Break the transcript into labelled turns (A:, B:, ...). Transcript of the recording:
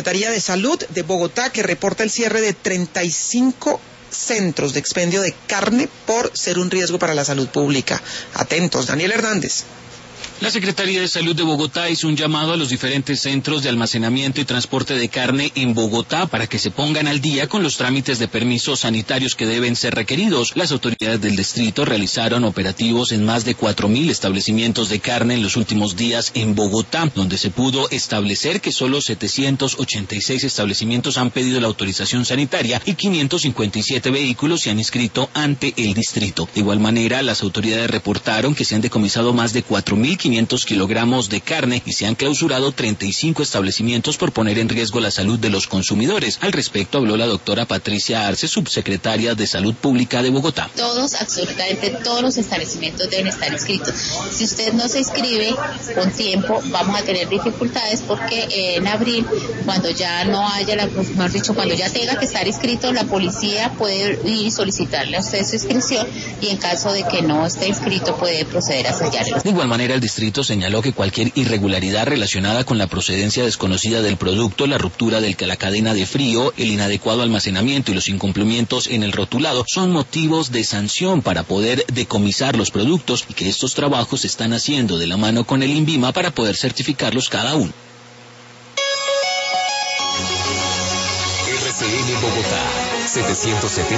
A: Secretaría de Salud de Bogotá, que reporta el cierre de 35 centros de expendio de carne por ser un riesgo para la salud pública. Atentos, Daniel Hernández.
B: La Secretaría de Salud de Bogotá hizo un llamado a los diferentes centros de almacenamiento y transporte de carne en Bogotá para que se pongan al día con los trámites de permisos sanitarios que deben ser requeridos. Las autoridades del distrito realizaron operativos en más de 4.000 establecimientos de carne en los últimos días en Bogotá, donde se pudo establecer que solo 786 establecimientos han pedido la autorización sanitaria y 557 vehículos se han inscrito ante el distrito. De igual manera, las autoridades reportaron que se han decomisado más de 4.500 kilogramos de carne y se han clausurado 35 establecimientos por poner en riesgo la salud de los consumidores. Al respecto habló la doctora Patricia Arce, subsecretaria de Salud Pública de Bogotá.
C: Absolutamente todos los establecimientos deben estar inscritos. Si usted no se inscribe con tiempo, vamos a tener dificultades porque en abril, cuando ya no haya, cuando ya tenga que estar inscrito, la policía puede ir y solicitarle a usted su inscripción y en caso de que no esté inscrito puede proceder a sellarlo.
B: De igual manera, el distrito señaló que cualquier irregularidad relacionada con la procedencia desconocida del producto, la ruptura de la cadena de frío, el inadecuado almacenamiento y los incumplimientos en el rotulado son motivos de sanción para poder decomisar los productos y que estos trabajos se están haciendo de la mano con el INVIMA para poder certificarlos cada uno.
D: RCN Bogotá, 770.